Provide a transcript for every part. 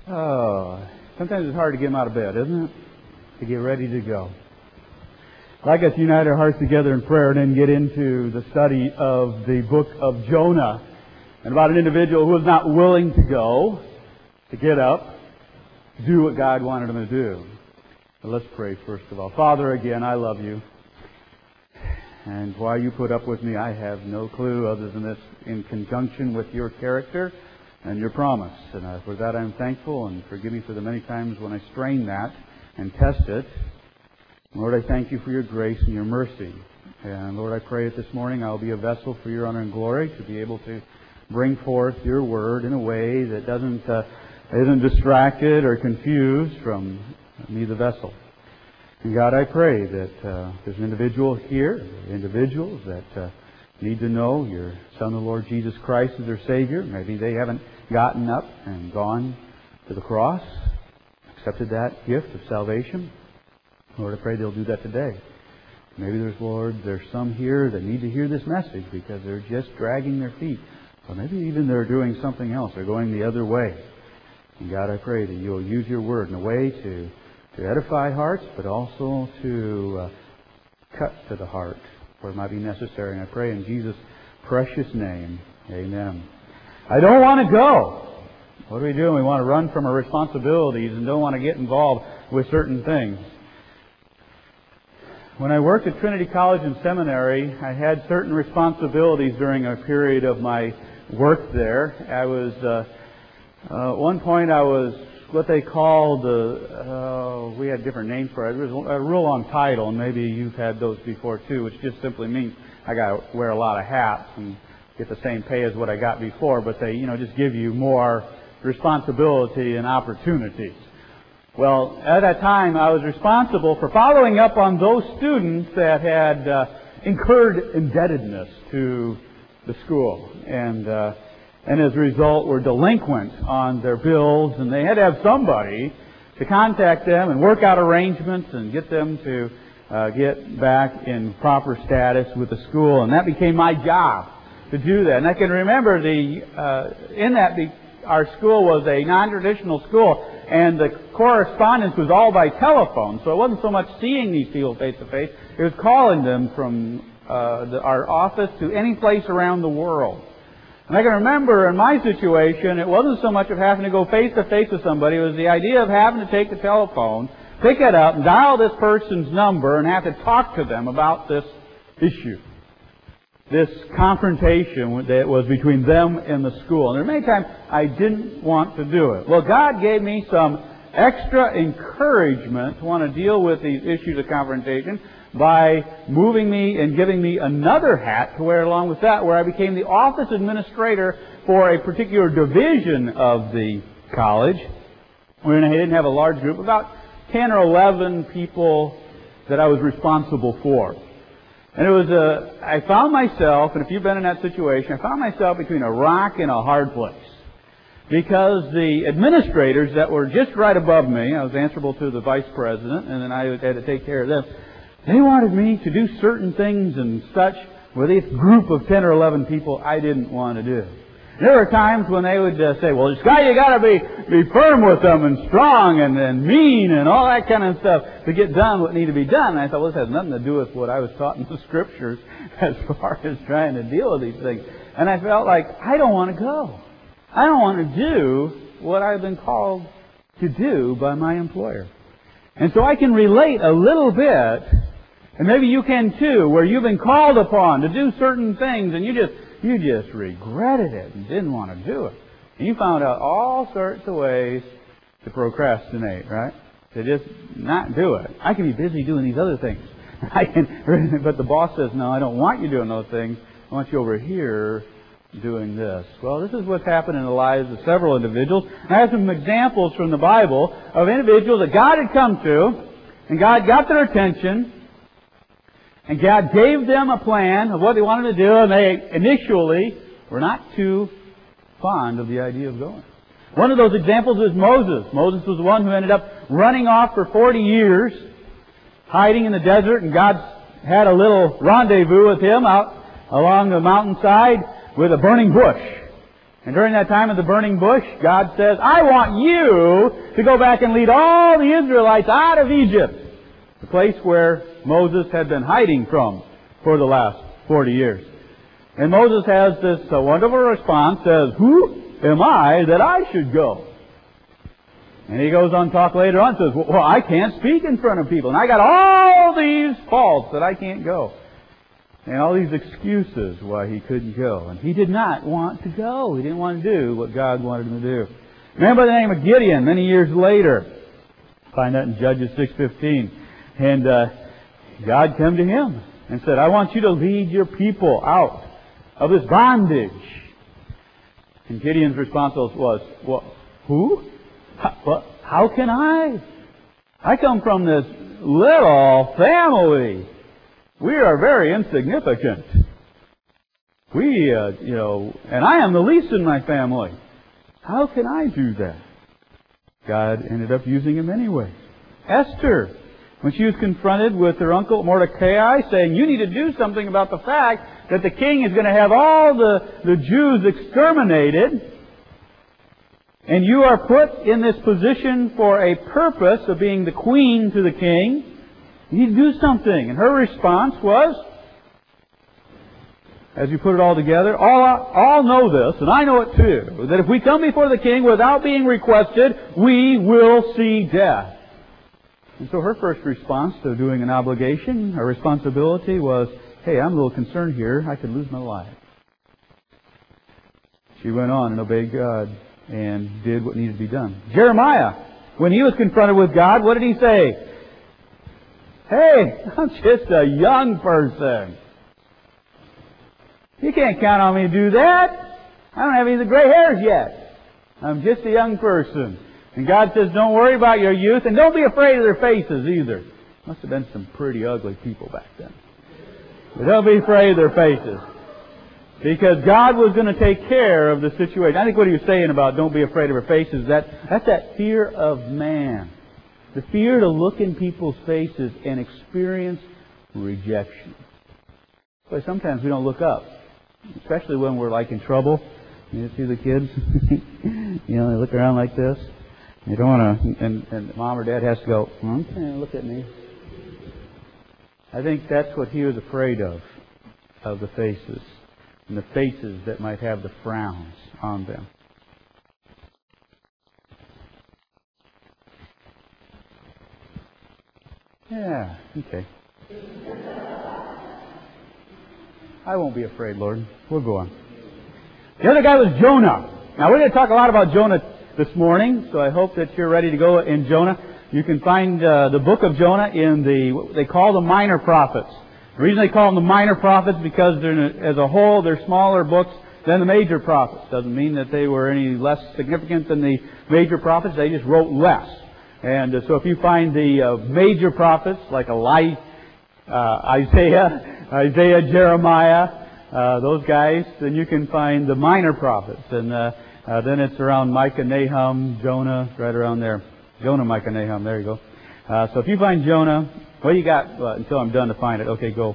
Oh, sometimes it's hard to get them out of bed, isn't it? To get ready to go. I'd like us to unite our hearts together in prayer and then get into the study of the book of Jonah and about an individual who was not willing to go, to get up, to do what God wanted him to do. But let's pray first of all. Father, again, I love you. And why you put up with me, I have no clue other than this in conjunction with your character and your promise. And for that I'm thankful, and forgive me for the many times when I strain that and test it. Lord, I thank you for your grace and your mercy. And Lord, I pray that this morning I'll be a vessel for your honor and glory, to be able to bring forth your word in a way that isn't distracted or confused from me, the vessel. And God, I pray that there's an individual here, individuals that need to know your Son, the Lord Jesus Christ, as their Savior. Maybe they haven't gotten up and gone to the cross, accepted that gift of salvation. Lord, I pray they'll do that today. Maybe there's some here that need to hear this message because they're just dragging their feet. Or maybe even they're doing something else. They're going the other way. And God, I pray that you'll use your word in a way to edify hearts, but also to cut to the heart where it might be necessary. And I pray in Jesus' precious name, amen. I don't want to go. What do? We want to run from our responsibilities and don't want to get involved with certain things. When I worked at Trinity College and Seminary, I had certain responsibilities during a period of my work there. I was, at one point I was what they called, we had different names for it. It was a real long title, and maybe you've had those before too, which just simply means I got to wear a lot of hats and get the same pay as what I got before, but they, just give you more responsibility and opportunities. Well, at that time, I was responsible for following up on those students that had incurred indebtedness to the school, and as a result were delinquent on their bills, and they had to have somebody to contact them and work out arrangements and get them to get back in proper status with the school. And that became my job to do that. And I can remember our school was a non-traditional school, and the correspondence was all by telephone. So it wasn't so much seeing these people face to face; it was calling them from our office to any place around the world. And I can remember in my situation, it wasn't so much of having to go face to face with somebody. It was the idea of having to take the telephone, pick it up, and dial this person's number and have to talk to them about this issue. This confrontation that was between them and the school. And there were many times I didn't want to do it. Well, God gave me some extra encouragement to want to deal with these issues of confrontation by moving me and giving me another hat to wear along with that, where I became the office administrator for a particular division of the college, where I didn't have a large group, about 10 or 11 people that I was responsible for. And it was I found myself, and if you've been in that situation, I found myself between a rock and a hard place. Because the administrators that were just right above me, I was answerable to the vice president, and then I had to take care of them. They wanted me to do certain things and such with this group of 10 or 11 people I didn't want to do. There were times when they would say, well, Scott, you got to be firm with them and strong and mean and all that kind of stuff to get done what needed to be done. And I thought, well, this has nothing to do with what I was taught in the Scriptures as far as trying to deal with these things. And I felt like, I don't want to go. I don't want to do what I've been called to do by my employer. And so I can relate a little bit, and maybe you can too, where you've been called upon to do certain things and you just regretted it and didn't want to do it. And you found out all sorts of ways to procrastinate, right? To just not do it. I can be busy doing these other things. But the boss says, no, I don't want you doing those things. I want you over here doing this. Well, this is what's happened in the lives of several individuals. I have some examples from the Bible of individuals that God had come to, and God got their attention, and God gave them a plan of what they wanted to do, and they initially were not too fond of the idea of going. One of those examples is Moses. Moses was the one who ended up running off for 40 years, hiding in the desert, and God had a little rendezvous with him out along the mountainside with a burning bush. And during that time of the burning bush, God says, I want you to go back and lead all the Israelites out of Egypt, the place where Moses had been hiding from for the last 40 years. And Moses has this wonderful response, says, who am I that I should go? And he goes on to talk later on, says, well, I can't speak in front of people, and I got all these faults that I can't go. And all these excuses why he couldn't go. And he did not want to go. He didn't want to do what God wanted him to do. A man by the name of Gideon, many years later, find that in Judges 6:15. And God came to him and said, I want you to lead your people out of this bondage. And Gideon's response was, well, who? How can I? I come from this little family. We are very insignificant. And I am the least in my family. How can I do that? God ended up using him anyway. Esther, when she was confronted with her uncle Mordecai saying, you need to do something about the fact that the king is going to have all the Jews exterminated, and you are put in this position for a purpose of being the queen to the king. You need to do something. And her response was, as you put it all together, all know this, and I know it too, that if we come before the king without being requested, we will see death. And so her first response to doing an obligation, a responsibility, was, hey, I'm a little concerned here. I could lose my life. She went on and obeyed God and did what needed to be done. Jeremiah, when he was confronted with God, what did he say? Hey, I'm just a young person. You can't count on me to do that. I don't have any of the gray hairs yet. I'm just a young person. And God says, don't worry about your youth, and don't be afraid of their faces either. Must have been some pretty ugly people back then. But don't be afraid of their faces. Because God was going to take care of the situation. I think what he was saying about don't be afraid of their faces, that's that fear of man. The fear to look in people's faces and experience rejection. So sometimes we don't look up. Especially when we're like in trouble. You see the kids? They look around like this. You don't want to, and mom or dad has to go, okay, look at me. I think that's what he was afraid of the faces. And the faces that might have the frowns on them. Yeah, okay. I won't be afraid, Lord. We'll go on. The other guy was Jonah. Now, we're going to talk a lot about Jonah this morning, so I hope that you're ready to go in Jonah. You can find the book of Jonah in what they call the minor prophets. The reason they call them the minor prophets because as a whole, they're smaller books than the major prophets. Doesn't mean that they were any less significant than the major prophets. They just wrote less. And so if you find the major prophets like Isaiah, Jeremiah, those guys, then you can find the minor prophets. And then it's around Micah, Nahum, Jonah, right around there. Jonah, Micah, Nahum, there you go. So if you find Jonah, what do you got until I'm done to find it? Okay, go.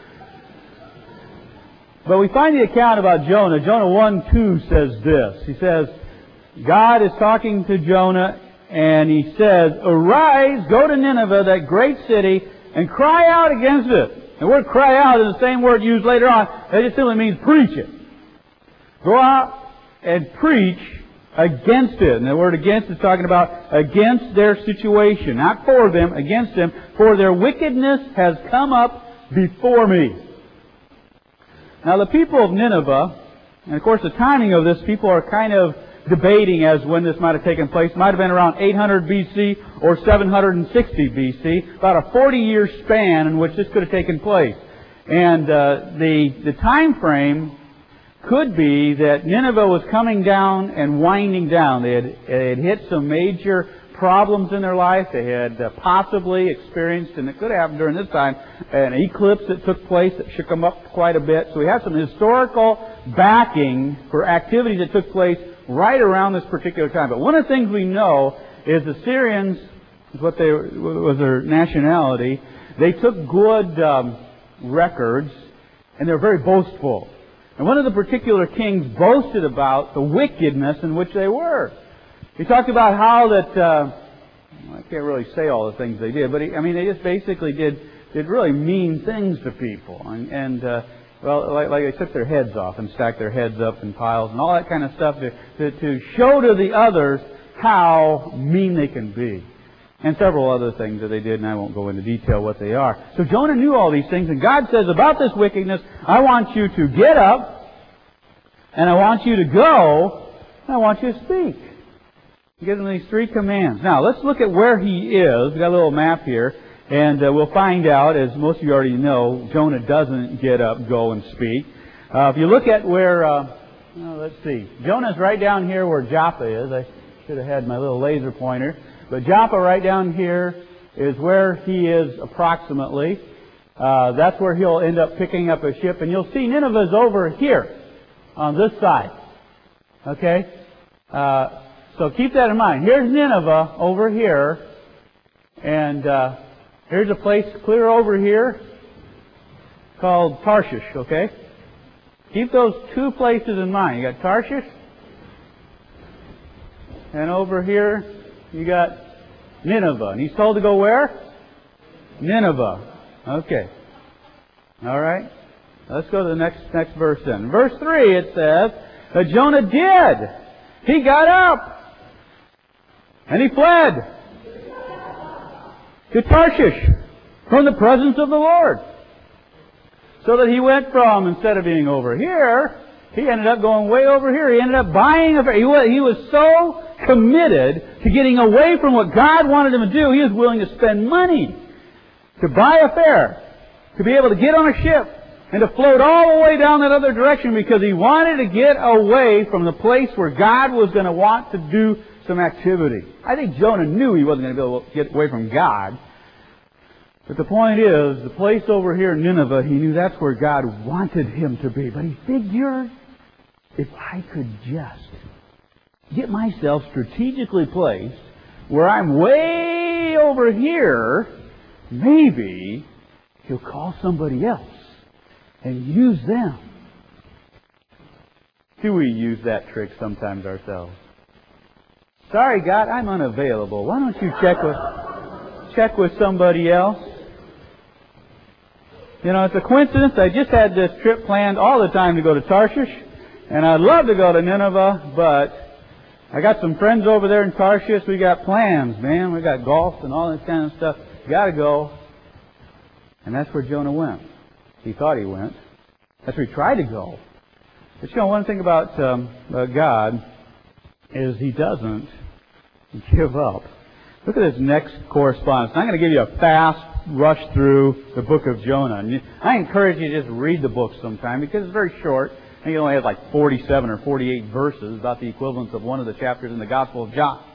But we find the account about Jonah. Jonah 1:2 says this. He says, God is talking to Jonah, and he says, arise, go to Nineveh, that great city, and cry out against it. The word cry out is the same word used later on. It just simply means preach it. Go out and preach against it. And the word against is talking about against their situation. Not for them, against them. For their wickedness has come up before me. Now the people of Nineveh, and of course the timing of this, people are kind of debating as when this might have taken place. It might have been around 800 BC or 760 BC. About a 40-year span in which this could have taken place. And the time frame could be that Nineveh was coming down and winding down. They had hit some major problems in their life. They had possibly experienced, and it could have happened during this time, an eclipse that took place that shook them up quite a bit. So we have some historical backing for activities that took place right around this particular time. But one of the things we know is the Syrians, was their nationality. They took good records, and they were very boastful. And one of the particular kings boasted about the wickedness in which they were. He talked about how that, I can't really say all the things they did, but they just basically did really mean things to people. Like they took their heads off and stacked their heads up in piles and all that kind of stuff to show to the others how mean they can be. And several other things that they did, and I won't go into detail what they are. So Jonah knew all these things, and God says about this wickedness, I want you to get up, and I want you to go, and I want you to speak. He gives them these 3 commands. Now, let's look at where he is. We've got a little map here, and we'll find out, as most of you already know, Jonah doesn't get up, go, and speak. If you look at where, let's see, Jonah's right down here where Joppa is. I should have had my little laser pointer. But Joppa right down here is where he is approximately. That's where he'll end up picking up a ship. And you'll see Nineveh's over here on this side. Okay? So keep that in mind. Here's Nineveh over here. And here's a place clear over here called Tarshish. Okay? Keep those 2 places in mind. You got Tarshish. And over here, you got Nineveh. And he's told to go where? Nineveh. Okay. All right. Let's go to the next verse then. Verse 3, it says that Jonah did. He got up. And he fled to Tarshish from the presence of the Lord. So that he went from, instead of being over here, he ended up going way over here. He ended up buying a fare. He was so committed to getting away from what God wanted him to do, he was willing to spend money to buy a fare, to be able to get on a ship, and to float all the way down that other direction because he wanted to get away from the place where God was going to want to do some activity. I think Jonah knew he wasn't going to be able to get away from God. But the point is, the place over here in Nineveh, he knew that's where God wanted him to be. But he figured, if I could just get myself strategically placed where I'm way over here, maybe he'll call somebody else and use them. Do we use that trick sometimes ourselves? Sorry, God, I'm unavailable. Why don't you check with somebody else? You know, it's a coincidence. I just had this trip planned all the time to go to Tarshish, and I'd love to go to Nineveh, but I got some friends over there in Tarshish. We got plans, man. We got golf and all this kind of stuff. Got to go. And that's where Jonah went. He thought he went. That's where he tried to go. But you know, one thing about God is He doesn't give up. Look at this next correspondence. I'm going to give you a fast rush through the book of Jonah. And I encourage you to just read the book sometime because it's very short. I think it only has like 47 or 48 verses, about the equivalent of one of the chapters in the Gospel of John.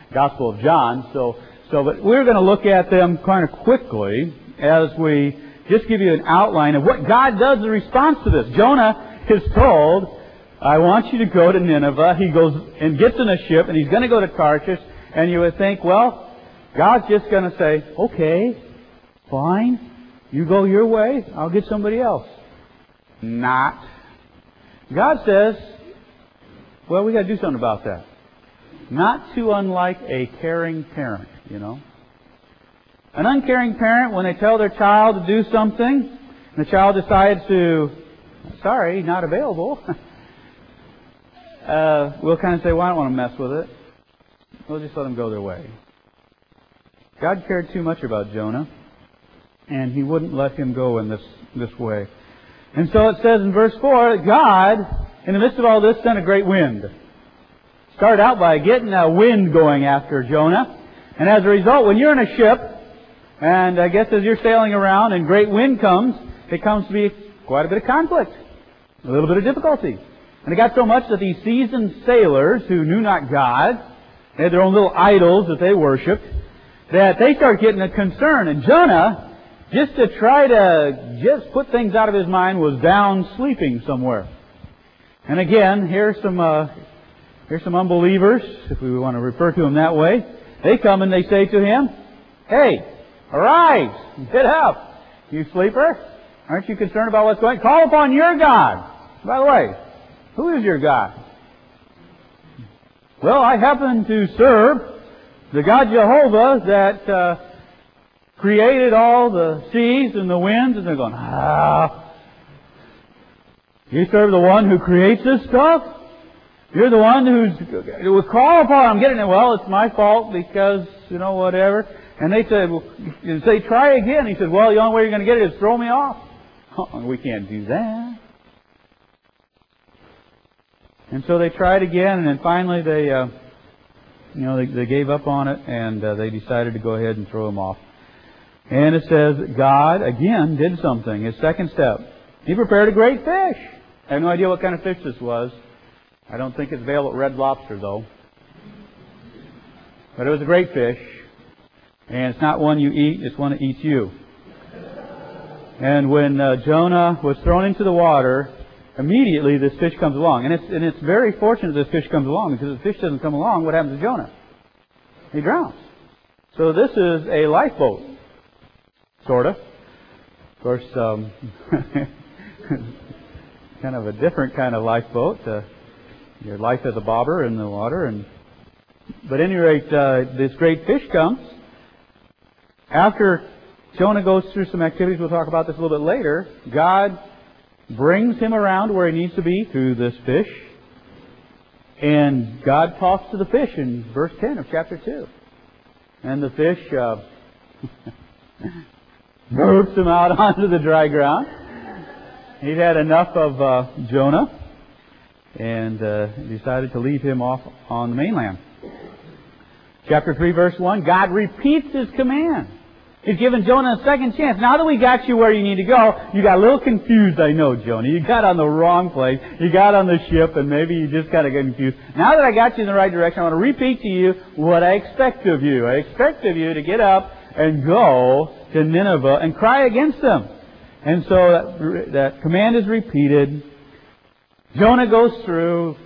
But we're going to look at them kind of quickly as we just give you an outline of what God does in response to this. Jonah is told, I want you to go to Nineveh. He goes and gets in a ship, and he's going to go to Tarshish. And you would think, well, God's just going to say, okay, fine, you go your way, I'll get somebody else. Not. God says, well, we got to do something about that. Not too unlike a caring parent, you know. An uncaring parent, when they tell their child to do something, and the child decides to, sorry, not available, we'll kind of say, well, I don't want to mess with it. We'll just let them go their way. God cared too much about Jonah, and He wouldn't let him go in this way. And so it says in verse 4 that God, in the midst of all this, sent a great wind. Started out by getting a wind going after Jonah. And as a result, when you're in a ship, and I guess as you're sailing around and great wind comes, it comes to be quite a bit of conflict, a little bit of difficulty. And it got so much that these seasoned sailors who knew not God, they had their own little idols that they worshipped, that they started getting a concern. And Jonah, just to try to just put things out of his mind, was down sleeping somewhere. And again, here's some unbelievers, if we want to refer to them that way. They come and they say to him, hey, arise, get up, you sleeper. Aren't you concerned about what's going on? Call upon your God. By the way, who is your God? Well, I happen to serve the God Jehovah that created all the seas and the winds. And they're going, you serve the one who creates this stuff? You're the one who was called upon. I'm getting it. Well, it's my fault because, whatever. And they said, say, try again. He said, well, the only way you're going to get it is throw me off. We can't do that. And so they tried again, and then finally they gave up on it, and they decided to go ahead and throw him off. And it says God, again, did something. His second step. He prepared a great fish. I have no idea what kind of fish this was. I don't think it's available at Red Lobster, though. But it was a great fish. And it's not one you eat, it's one that eats you. And when Jonah was thrown into the water, immediately this fish comes along. And it's very fortunate this fish comes along, because if the fish doesn't come along, what happens to Jonah? He drowns. So this is a lifeboat. Sort of. Of course, kind of a different kind of lifeboat. Your life as a bobber in the water. But at any rate, this great fish comes. After Jonah goes through some activities, we'll talk about this a little bit later, God brings him around where he needs to be through this fish. And God talks to the fish in verse 10 of chapter 2. And the fish burps him out onto the dry ground. He'd had enough of Jonah and decided to leave him off on the mainland. Chapter 3, verse 1, God repeats His command. He's given Jonah a second chance. Now that we got you where you need to go, you got a little confused, I know, Jonah. You got on the wrong place. You got on the ship, and maybe you just kind of got confused. Now that I got you in the right direction, I want to repeat to you what I expect of you. I expect of you to get up and go to Nineveh and cry against them. And so that command is repeated. Jonah goes through.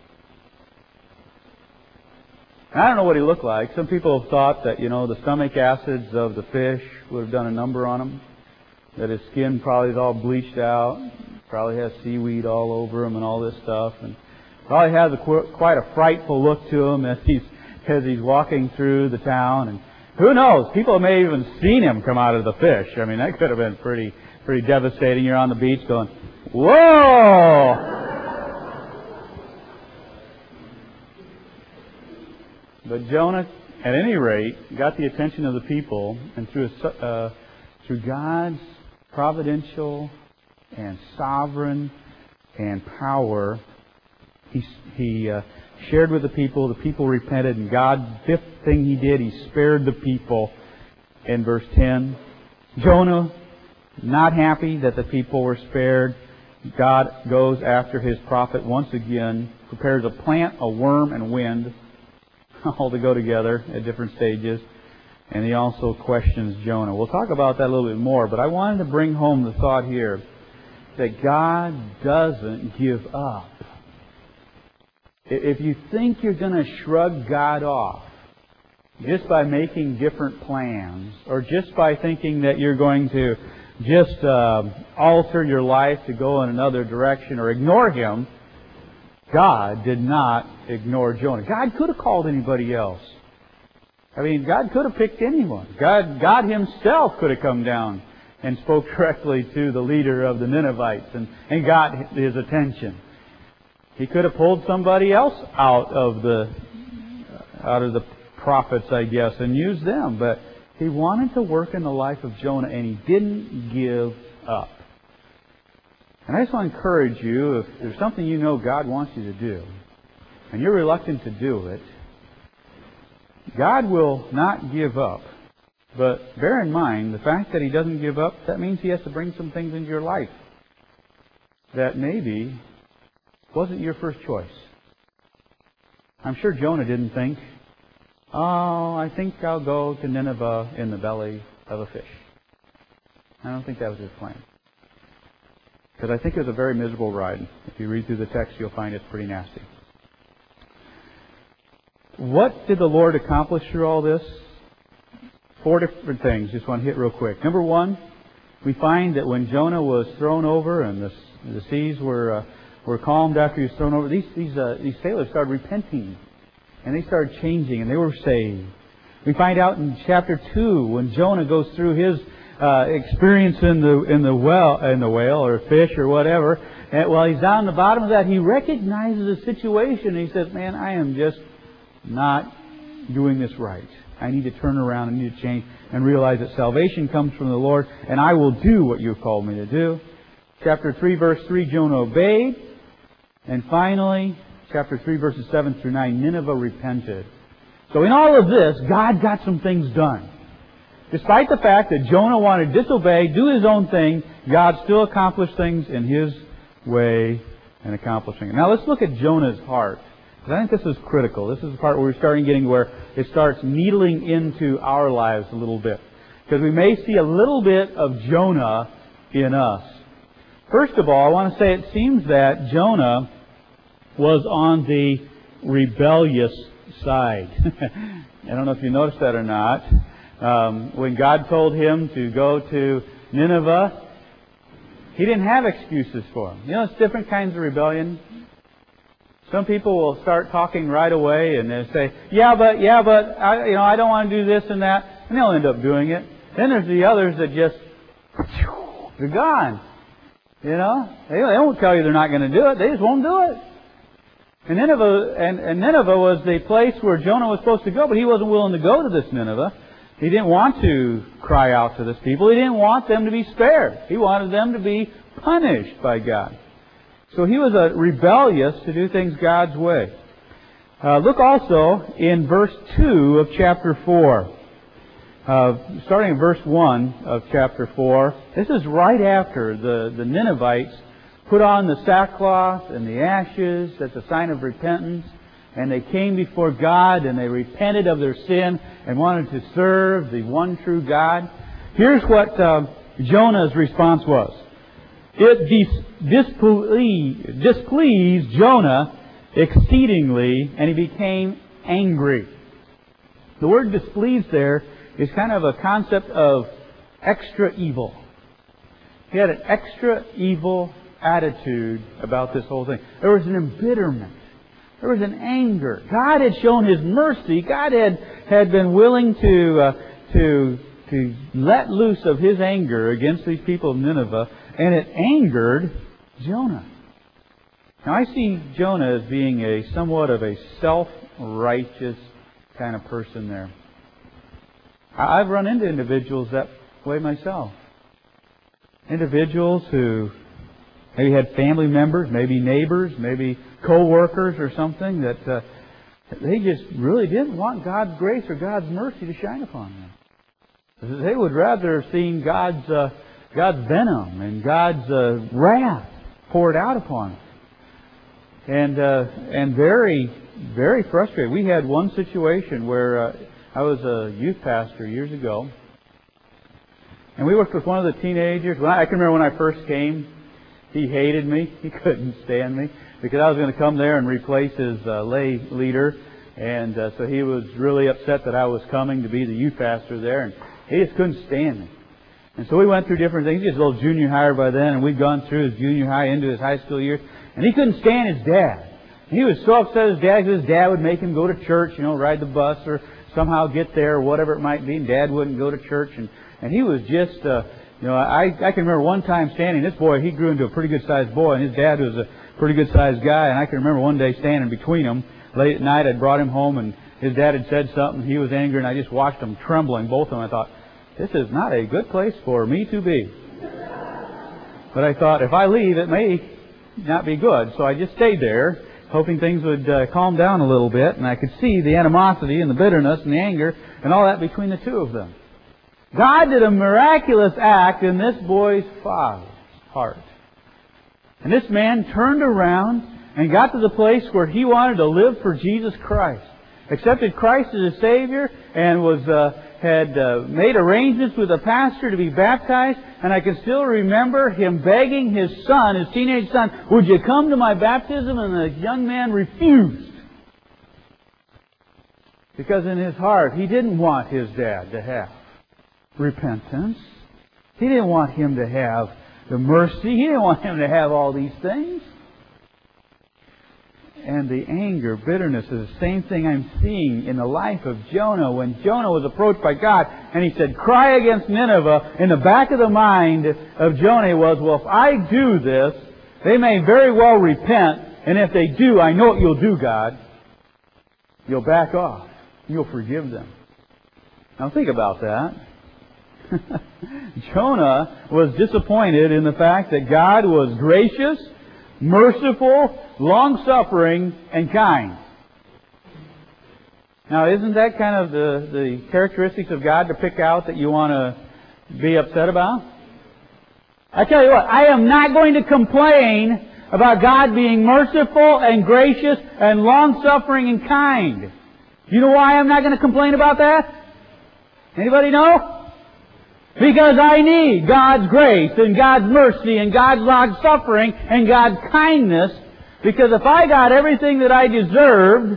I don't know what he looked like. Some people have thought that, the stomach acids of the fish would have done a number on him. That his skin probably is all bleached out. Probably has seaweed all over him and all this stuff. And probably has quite a frightful look to him as he's walking through the town. And who knows? People may have even seen him come out of the fish. I mean, that could have been pretty devastating. You're on the beach going, whoa! But Jonah, at any rate, got the attention of the people, and through God's providential and sovereign and power, he shared with the people. The people repented, and God, fifth thing He did, He spared the people. In verse 10, Jonah, not happy that the people were spared, God goes after His prophet once again, prepares a plant, a worm, and wind, all to go together at different stages. And He also questions Jonah. We'll talk about that a little bit more, but I wanted to bring home the thought here that God doesn't give up. If you think you're going to shrug God off just by making different plans, or just by thinking that you're going to just alter your life to go in another direction or ignore Him, God did not ignore Jonah. God could have called anybody else. I mean, God could have picked anyone. God Himself could have come down and spoke directly to the leader of the Ninevites and got his attention. He could have pulled somebody else out of the prophets, I guess, and used them. But He wanted to work in the life of Jonah, and He didn't give up. And I just want to encourage you, if there's something you know God wants you to do, and you're reluctant to do it, God will not give up. But bear in mind, the fact that He doesn't give up, that means He has to bring some things into your life that maybe wasn't your first choice. I'm sure Jonah didn't think, I think I'll go to Nineveh in the belly of a fish. I don't think that was his plan. Because I think it was a very miserable ride. If you read through the text, you'll find it's pretty nasty. What did the Lord accomplish through all this? 4 different things. Just want to hit real quick. Number 1, we find that when Jonah was thrown over and the seas were were calmed after he was thrown over. These sailors started repenting, and they started changing, and they were saved. We find out in chapter 2 when Jonah goes through his experience in the whale or fish or whatever. And while he's down the bottom of that, he recognizes the situation. And he says, "Man, I am just not doing this right. I need to turn around. I need to change and realize that salvation comes from the Lord, and I will do what you've called me to do." Chapter 3, verse 3, Jonah obeyed. And finally, chapter 3, verses 7 through 9, Nineveh repented. So in all of this, God got some things done. Despite the fact that Jonah wanted to disobey, do his own thing, God still accomplished things in His way and accomplishing it. Now let's look at Jonah's heart. Because I think this is critical. This is the part where we're starting getting where it starts needling into our lives a little bit. Because we may see a little bit of Jonah in us. First of all, I want to say it seems that Jonah was on the rebellious side. I don't know if you noticed that or not. When God told him to go to Nineveh, He didn't have excuses for him. You know, it's different kinds of rebellion. Some people will start talking right away and they'll say, yeah, but I don't want to do this and that, and they'll end up doing it. Then there's the others that just, they're gone. You know, they won't tell you they're not going to do it. They just won't do it. And Nineveh was the place where Jonah was supposed to go, but he wasn't willing to go to this Nineveh. He didn't want to cry out to this people. He didn't want them to be spared. He wanted them to be punished by God. So he was rebellious to do things God's way. Look also in verse 2 of chapter 4. Starting in verse 1 of chapter 4. This is right after the Ninevites put on the sackcloth and the ashes. That's a sign of repentance. And they came before God and they repented of their sin and wanted to serve the one true God. Here's what Jonah's response was. It displeased Jonah exceedingly, and he became angry. The word displeased there is kind of a concept of extra evil. He had an extra evil attitude about this whole thing. There was an embitterment. There was an anger. God had shown His mercy. God had been willing to let loose of His anger against these people of Nineveh, and it angered Jonah. Now I see Jonah as being somewhat of a self-righteous kind of person there. I've run into individuals that way myself. Individuals who maybe had family members, maybe neighbors, maybe co-workers or something that they just really didn't want God's grace or God's mercy to shine upon them. They would rather have seen God's venom and God's wrath poured out upon them. And very, very frustrated. We had one situation where I was a youth pastor years ago, and we worked with one of the teenagers. I can remember when I first came, he hated me. He couldn't stand me because I was going to come there and replace his lay leader. And so he was really upset that I was coming to be the youth pastor there. And he just couldn't stand me. And so we went through different things. He was a little junior higher by then. And we'd gone through his junior high into his high school years. And he couldn't stand his dad. And he was so upset at his dad because his dad would make him go to church, ride the bus or somehow get there or whatever it might be. And Dad wouldn't go to church. And he was just... I can remember one time standing, this boy, he grew into a pretty good-sized boy, and his dad was a pretty good-sized guy, and I can remember one day standing between them. Late at night, I'd brought him home, and his dad had said something, he was angry, and I just watched them trembling, both of them. I thought, this is not a good place for me to be. But I thought, if I leave, it may not be good. So I just stayed there, hoping things would calm down a little bit, and I could see the animosity and the bitterness and the anger and all that between the two of them. God did a miraculous act in this boy's father's heart. And this man turned around and got to the place where he wanted to live for Jesus Christ. Accepted Christ as his Savior and had made arrangements with a pastor to be baptized. And I can still remember him begging his son, his teenage son, would you come to my baptism? And the young man refused. Because in his heart, he didn't want his dad to have repentance. He didn't want him to have the mercy. He didn't want him to have all these things. and the anger, bitterness is the same thing I'm seeing in the life of Jonah. When Jonah was approached by God and he said, cry against Nineveh, in the back of the mind of Jonah was, well, if I do this, they may very well repent, and if they do, I know what you'll do, God. You'll back off. You'll forgive them. Now think about that. Jonah was disappointed in the fact that God was gracious, merciful, long-suffering, and kind. Now, isn't that kind of the characteristics of God to pick out that you want to be upset about? I tell you what, I am not going to complain about God being merciful and gracious and long-suffering and kind. You know why I'm not going to complain about that? Anybody know? Because I need God's grace and God's mercy and God's long-suffering and God's kindness. Because if I got everything that I deserved,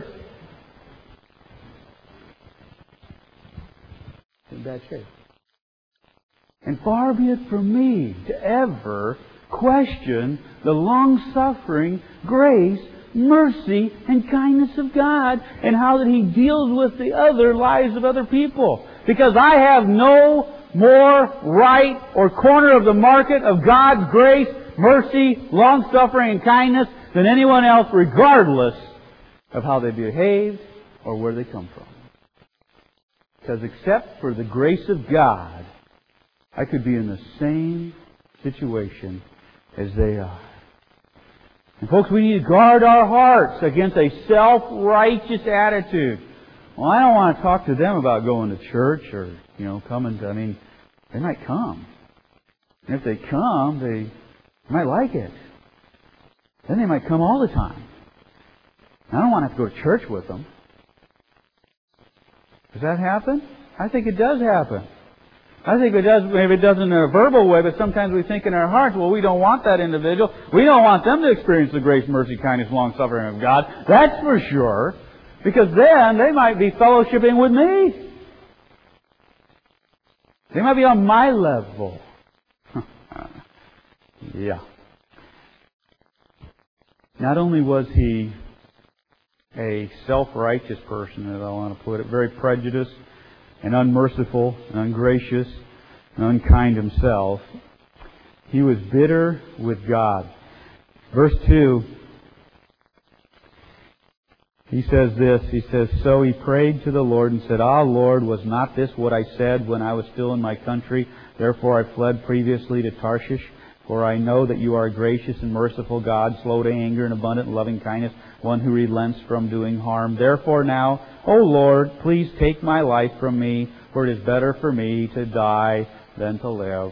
in bad shape. And far be it from me to ever question the long-suffering, grace, mercy, and kindness of God and how that He deals with the other lives of other people. Because I have no more right or corner of the market of God's grace, mercy, long-suffering, and kindness than anyone else, regardless of how they behaved or where they come from. Because except for the grace of God, I could be in the same situation as they are. And folks, we need to guard our hearts against a self-righteous attitude. Well, I don't want to talk to them about going to church or, coming to, they might come. And if they come, they might like it. Then they might come all the time. I don't want to have to go to church with them. Does that happen? I think it does happen. I think it does, maybe it doesn't in a verbal way, but sometimes we think in our hearts, well, we don't want that individual. We don't want them to experience the grace, mercy, kindness, long-suffering of God. That's for sure. Because then they might be fellowshipping with me. They might be on my level. Yeah. Not only was he a self-righteous person, as I want to put it, very prejudiced and unmerciful and ungracious and unkind himself, he was bitter with God. Verse 2, he says this, so he prayed to the Lord and said, Ah, Lord, was not this what I said when I was still in my country? Therefore I fled previously to Tarshish. For I know that you are a gracious and merciful God, slow to anger and abundant in loving kindness, one who relents from doing harm. Therefore now, O Lord, please take my life from me, for it is better for me to die than to live.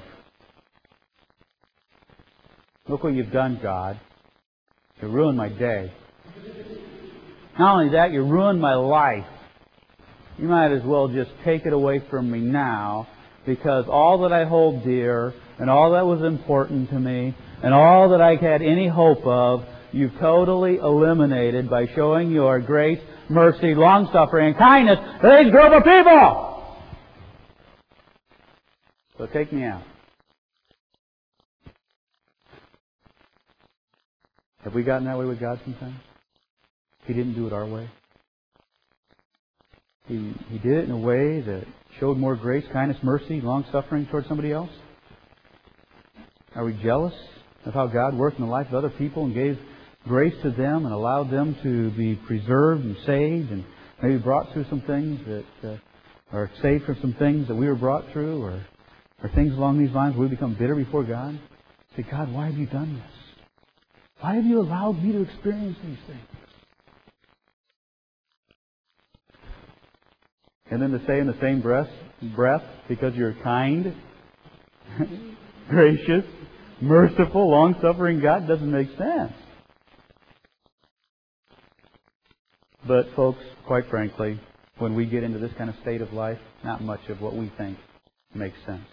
Look what you've done, God. You ruined my day. Not only that, you ruined my life. You might as well just take it away from me now, because all that I hold dear and all that was important to me and all that I had any hope of, you've totally eliminated by showing your grace, mercy, long-suffering, and kindness to these group of people. So take me out. Have we gotten that way with God sometimes? He didn't do it our way. He did it in a way that showed more grace, kindness, mercy, long-suffering towards somebody else. Are we jealous of how God worked in the life of other people and gave grace to them and allowed them to be preserved and saved and maybe brought through some things that are saved from some things that we were brought through or things along these lines where we become bitter before God? Say, God, why have you done this? Why have you allowed me to experience these things? And then to say in the same breath, because you're kind, gracious, merciful, long-suffering God, doesn't make sense. But folks, quite frankly, when we get into this kind of state of life, not much of what we think makes sense.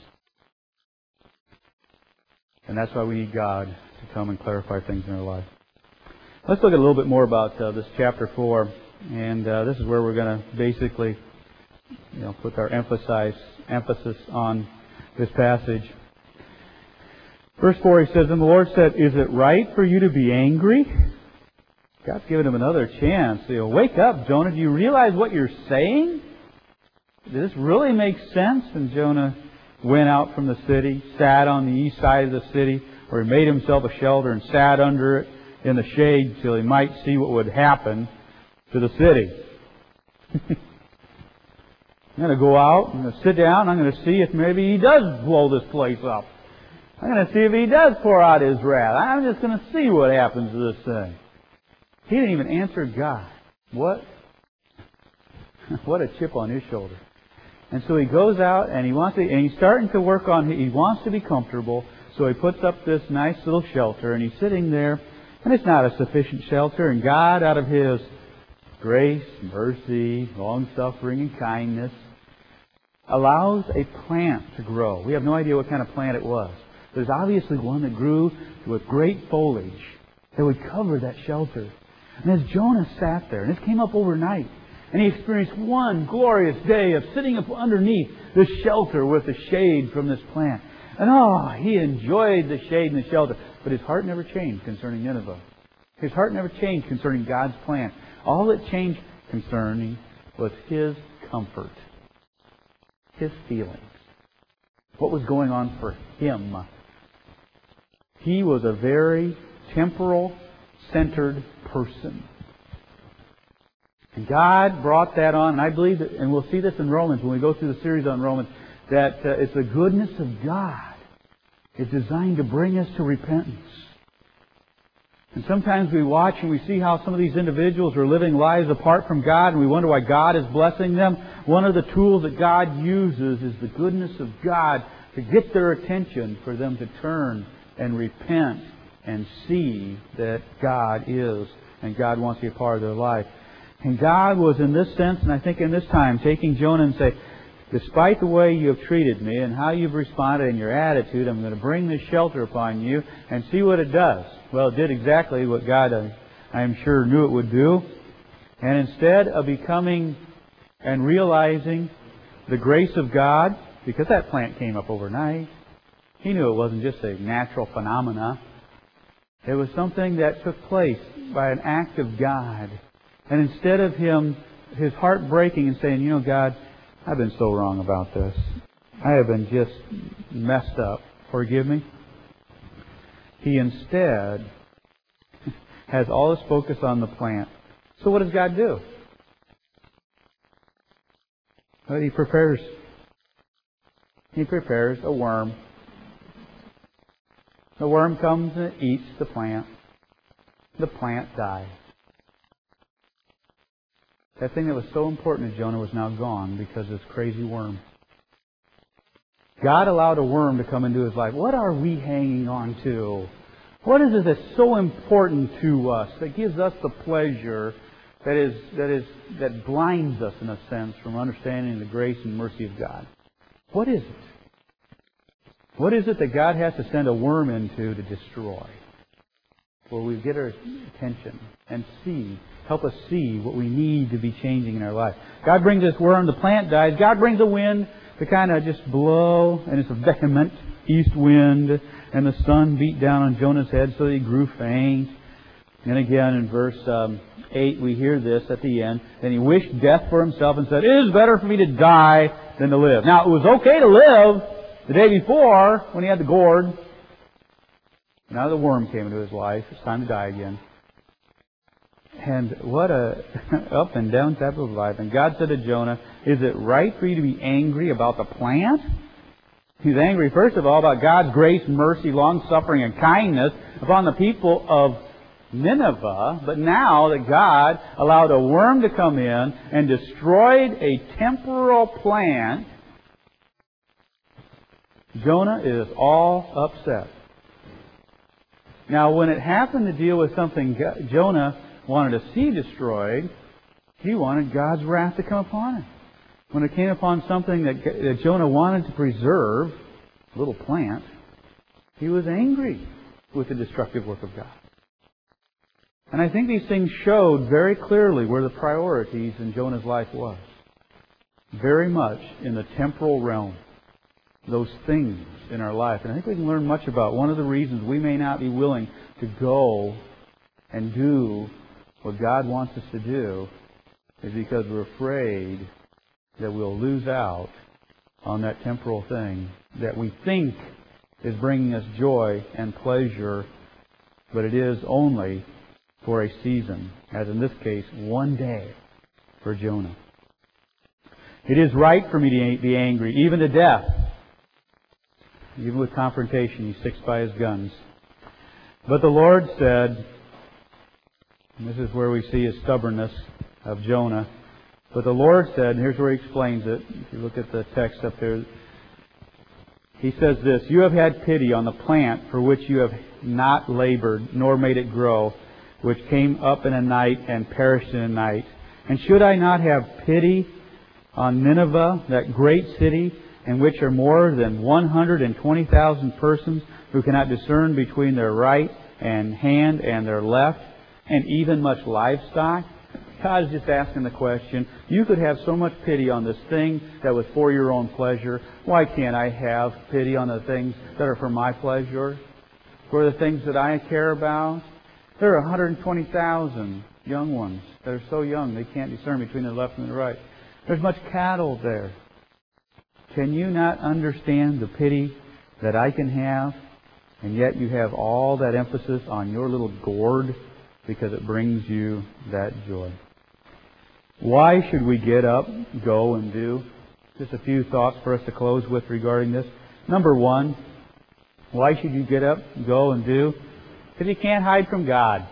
And that's why we need God to come and clarify things in our life. Let's look at a little bit more about this chapter 4. And this is where we're going to basically put our emphasis on this passage. Verse 4, he says, And the Lord said, Is it right for you to be angry? God's given him another chance. Wake up, Jonah. Do you realize what you're saying? Does this really make sense? And Jonah went out from the city, sat on the east side of the city, where he made himself a shelter and sat under it in the shade till he might see what would happen to the city. I'm going to go out, I'm going to sit down, I'm going to see if maybe he does blow this place up. I'm going to see if he does pour out his wrath. I'm just going to see what happens to this thing. He didn't even answer God. What a chip on his shoulder. And so he goes out and he's starting to work on, he wants to be comfortable, so he puts up this nice little shelter and he's sitting there, and it's not a sufficient shelter, and God, out of His grace, mercy, long-suffering, and kindness, allows a plant to grow. We have no idea what kind of plant it was. There's obviously one that grew with great foliage that would cover that shelter. And as Jonah sat there, and this came up overnight, and he experienced one glorious day of sitting up underneath this shelter with the shade from this plant. And he enjoyed the shade and the shelter. But his heart never changed concerning Nineveh. His heart never changed concerning God's plan. All it changed concerning was his comfort, his feelings, what was going on for him. He was a very temporal-centered person. And God brought that on, and I believe that, and we'll see this in Romans when we go through the series on Romans, that it's the goodness of God is designed to bring us to repentance. And sometimes we watch and we see how some of these individuals are living lives apart from God, and we wonder why God is blessing them. One of the tools that God uses is the goodness of God to get their attention, for them to turn and repent and see that God is, and God wants to be a part of their life. And God was, in this sense, and I think in this time, taking Jonah and say, despite the way you have treated me and how you've responded and your attitude, I'm going to bring this shelter upon you and see what it does. Well, it did exactly what God, I am sure, knew it would do. And instead of becoming and realizing the grace of God, because that plant came up overnight, he knew it wasn't just a natural phenomena. It was something that took place by an act of God. And instead of his heart breaking and saying, God, I've been so wrong about this. I have been just messed up. Forgive me. He instead has all his focus on the plant. So what does God do? Well, He prepares a worm. The worm comes and eats the plant. The plant dies. That thing that was so important to Jonah was now gone because of this crazy worm. God allowed a worm to come into his life. What are we hanging on to? What is it that's so important to us, that gives us the pleasure, that blinds us, in a sense, from understanding the grace and mercy of God? What is it? What is it that God has to send a worm into to destroy? Where we get our attention and help us see what we need to be changing in our life. God brings this worm, the plant dies. God brings a wind to kind of just blow, and it's a vehement east wind, and the sun beat down on Jonah's head so that he grew faint. And again in verse 8 we hear this at the end. Then he wished death for himself and said, "It is better for me to die than to live." Now, it was okay to live the day before when he had the gourd. Now the worm came into his life. It's time to die again. And what a up and down type of life. And God said to Jonah, "Is it right for you to be angry about the plant?" He's angry, first of all, about God's grace, mercy, long-suffering, and kindness upon the people of Nineveh. But now that God allowed a worm to come in and destroyed a temporal plant, Jonah is all upset. Now, when it happened to deal with something Jonah wanted to see destroyed, he wanted God's wrath to come upon him. When it came upon something that Jonah wanted to preserve, a little plant, he was angry with the destructive work of God. And I think these things showed very clearly where the priorities in Jonah's life was. Very much in the temporal realm. Those things in our life. And I think we can learn much about one of the reasons we may not be willing to go and do what God wants us to do is because we're afraid that we'll lose out on that temporal thing that we think is bringing us joy and pleasure, but it is only for a season, as in this case, one day for Jonah. It is right for me to be angry, even to death. Even with confrontation, he sticks by his guns. But the Lord said, and this is where we see his stubbornness of Jonah, but the Lord said, and here's where he explains it, if you look at the text up there, he says this, "You have had pity on the plant for which you have not labored, nor made it grow, which came up in a night and perished in a night. And should I not have pity on Nineveh, that great city, in which are more than 120,000 persons who cannot discern between their right hand and their left, and even much livestock?" God is just asking the question, you could have so much pity on this thing that was for your own pleasure. Why can't I have pity on the things that are for my pleasure? For the things that I care about? There are 120,000 young ones that are so young they can't discern between the left and the right. There's much cattle there. Can you not understand the pity that I can have? And yet you have all that emphasis on your little gourd because it brings you that joy. Why should we get up, go, and do? Just a few thoughts for us to close with regarding this. Number one, why should you get up, go, and do? Because you can't hide from God.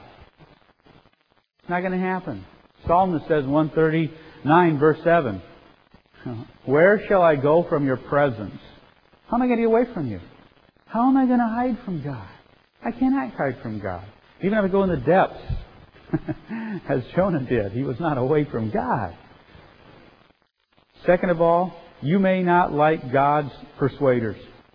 It's not going to happen. Psalmist says 139 verse 7. "Where shall I go from your presence?" How am I going to get away from you? How am I going to hide from God? I cannot hide from God. Even if I go in the depths, as Jonah did, he was not away from God. Second of all, you may not like God's persuaders.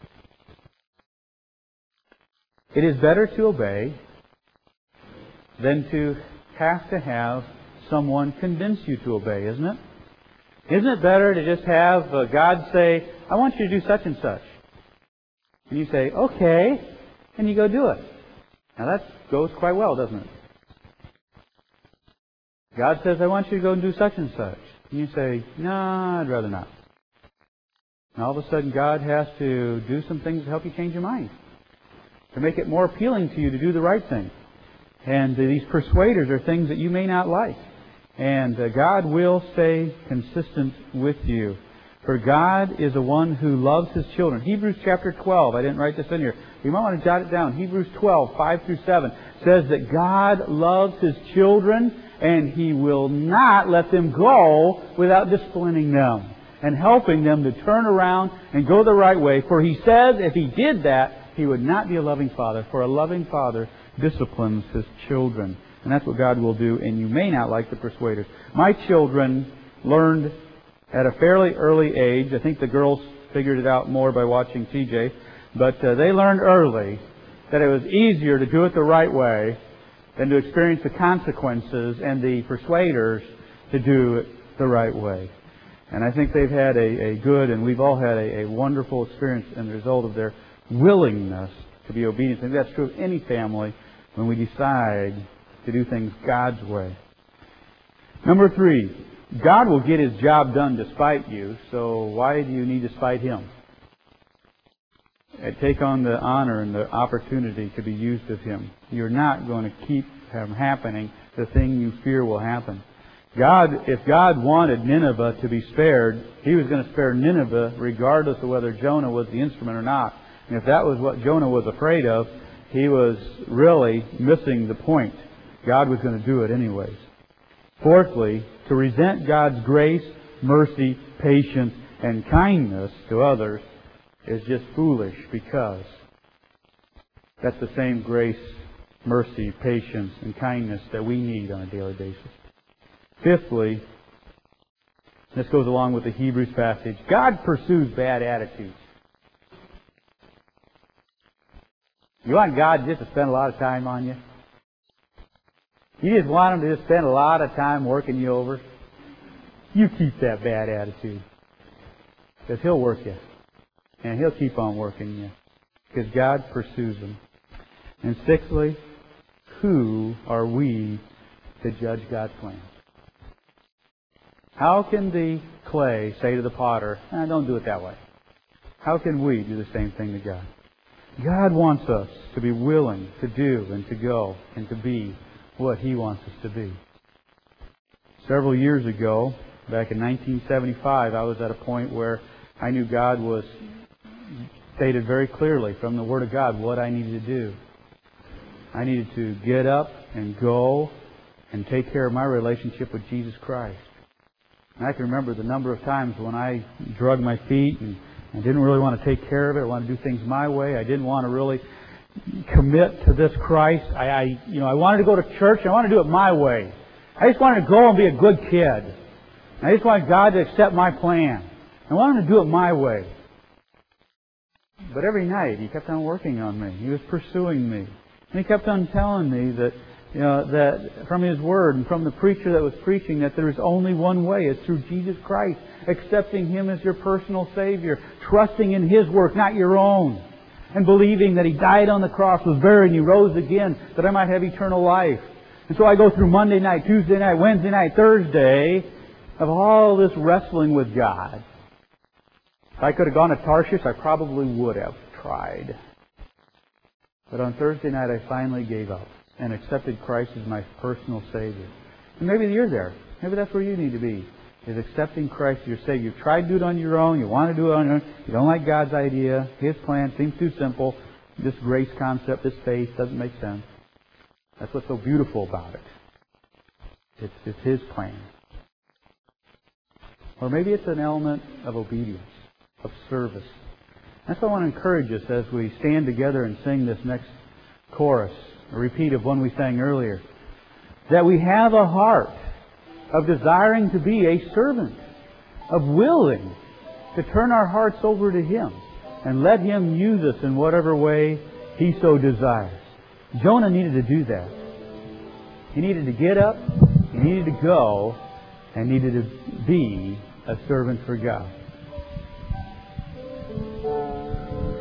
It is better to obey than to have someone convince you to obey, isn't it? Isn't it better to just have God say, "I want you to do such and such"? And you say, "Okay," and you go do it. Now that goes quite well, doesn't it? God says, "I want you to go and do such and such." And you say, "No, I'd rather not." And all of a sudden God has to do some things to help you change your mind, to make it more appealing to you to do the right thing. And these persuaders are things that you may not like. And God will stay consistent with you. For God is the one who loves His children. Hebrews chapter 12, I didn't write this in here. You might want to jot it down. Hebrews 12, 5 through 7 says that God loves His children and He will not let them go without disciplining them and helping them to turn around and go the right way. For He says if He did that, He would not be a loving Father. For a loving Father disciplines His children. And that's what God will do, and you may not like the persuaders. My children learned at a fairly early age. I think the girls figured it out more by watching TJ. But they learned early that it was easier to do it the right way than to experience the consequences and the persuaders to do it the right way. And I think they've had a good, and we've all had a wonderful experience in the result of their willingness to be obedient. I think that's true of any family when we decide to do things God's way. Number 3, God will get His job done despite you, so why do you need to spite Him? And take on the honor and the opportunity to be used of Him. You're not going to keep from happening the thing you fear will happen. If God wanted Nineveh to be spared, He was going to spare Nineveh regardless of whether Jonah was the instrument or not. And if that was what Jonah was afraid of, he was really missing the point. God was going to do it anyways. Fourthly, to resent God's grace, mercy, patience, and kindness to others is just foolish, because that's the same grace, mercy, patience, and kindness that we need on a daily basis. Fifthly, this goes along with the Hebrews passage, God pursues bad attitudes. You want God just to spend a lot of time on you? You just want Him to just spend a lot of time working you over? You keep that bad attitude. Because He'll work you. And He'll keep on working you. Because God pursues them. And sixthly, who are we to judge God's plan. How can the clay say to the potter, don't do it that way? How can we do the same thing to God? God wants us to be willing to do and to go and to be what He wants us to be. Several years ago, back in 1975, I was at a point where I knew God was stated very clearly from the Word of God what I needed to do. I needed to get up and go and take care of my relationship with Jesus Christ. And I can remember the number of times when I drug my feet and I didn't really want to take care of it. I wanted to do things my way. I didn't want to really commit to this Christ. I wanted to go to church and I wanted to do it my way. I just wanted to go and be a good kid. I just wanted God to accept my plan. I wanted to do it my way. But every night He kept on working on me. He was pursuing me. And He kept on telling me that, that from His Word and from the preacher that was preaching that there is only one way. It's through Jesus Christ. Accepting Him as your personal Savior. Trusting in His work, not your own. And believing that He died on the cross, was buried, and He rose again that I might have eternal life. And so I go through Monday night, Tuesday night, Wednesday night, Thursday of all this wrestling with God. If I could have gone to Tarshish, I probably would have tried. But on Thursday night, I finally gave up and accepted Christ as my personal Savior. And maybe you're there. Maybe that's where you need to be, is accepting Christ as your Savior. You've tried to do it on your own. You want to do it on your own. You don't like God's idea. His plan seems too simple. This grace concept, this faith, doesn't make sense. That's what's so beautiful about it. It's His plan. Or maybe it's an element of obedience, of service. That's what I want to encourage us as we stand together and sing this next chorus, a repeat of one we sang earlier. That we have a heart of desiring to be a servant, of willing to turn our hearts over to Him and let Him use us in whatever way He so desires. Jonah needed to do that. He needed to get up, he needed to go, and needed to be a servant for God.